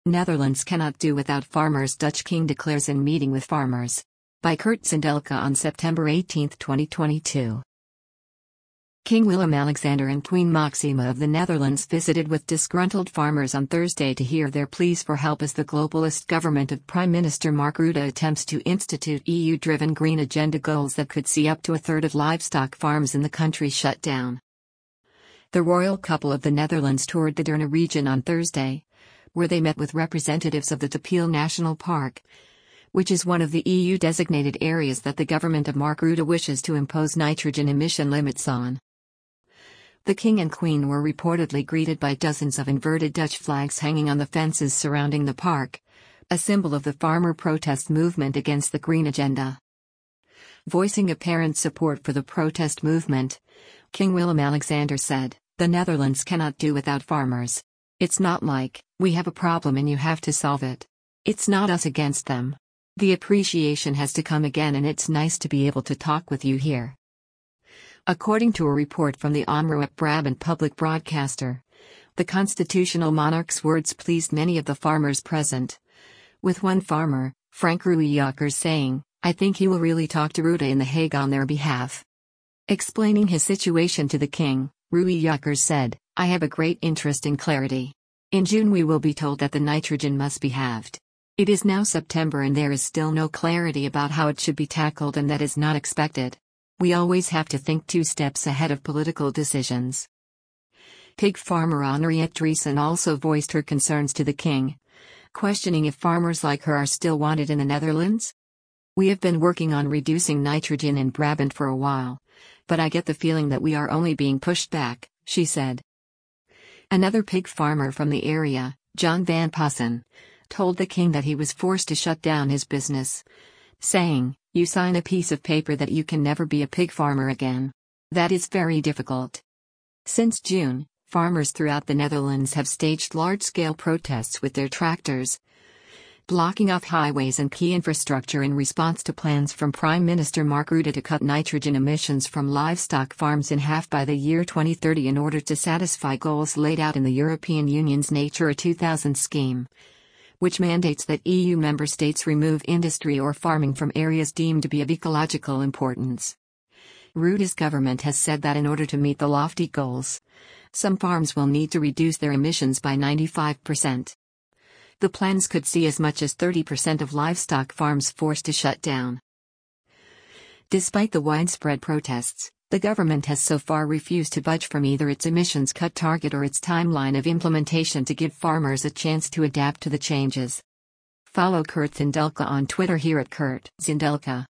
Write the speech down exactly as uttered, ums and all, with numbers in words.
Netherlands cannot do without farmers, Dutch king declares in meeting with farmers. By Kurt Zindelke on September eighteenth, twenty twenty-two. King Willem-Alexander and Queen Maxima of the Netherlands visited with disgruntled farmers on Thursday to hear their pleas for help as the globalist government of Prime Minister Mark Rutte attempts to institute E U-driven green agenda goals that could see up to a third of livestock farms in the country shut down. The royal couple of the Netherlands toured the Deurne region on Thursday, where they met with representatives of the De Pijl National Park, which is one of the E U-designated areas that the government of Mark Rutte wishes to impose nitrogen emission limits on. The King and Queen were reportedly greeted by dozens of inverted Dutch flags hanging on the fences surrounding the park, a symbol of the farmer protest movement against the green agenda. Voicing apparent support for the protest movement, King Willem-Alexander said, "The Netherlands cannot do without farmers. It's not like, we have a problem and you have to solve it. It's not us against them. The appreciation has to come again, and it's nice to be able to talk with you here." According to a report from the Omroep Brabant public broadcaster, the constitutional monarch's words pleased many of the farmers present, with one farmer, Frank Ruijmakers, saying, "I think he will really talk to Rutte in The Hague on their behalf." Explaining his situation to the king, Ruijmakers said, "I have a great interest in clarity. In June we will be told that the nitrogen must be halved. It is now September and there is still no clarity about how it should be tackled, and that is not expected. We always have to think two steps ahead of political decisions." Pig farmer Henriette Driessen also voiced her concerns to the king, questioning if farmers like her are still wanted in the Netherlands. "We have been working on reducing nitrogen in Brabant for a while, but I get the feeling that we are only being pushed back," she said. Another pig farmer from the area, John van Passen, told the king that he was forced to shut down his business, saying, "You sign a piece of paper that you can never be a pig farmer again. That is very difficult." Since June, farmers throughout the Netherlands have staged large-scale protests with their tractors, blocking off highways and key infrastructure in response to plans from Prime Minister Mark Rutte to cut nitrogen emissions from livestock farms in half by the year twenty thirty in order to satisfy goals laid out in the European Union's Natura two thousand scheme, which mandates that E U member states remove industry or farming from areas deemed to be of ecological importance. Rutte's government has said that in order to meet the lofty goals, some farms will need to reduce their emissions by ninety-five percent. The plans could see as much as thirty percent of livestock farms forced to shut down. Despite the widespread protests, the government has so far refused to budge from either its emissions cut target or its timeline of implementation to give farmers a chance to adapt to the changes. Follow Kurt Zindelke on Twitter here at Kurt Zindelke.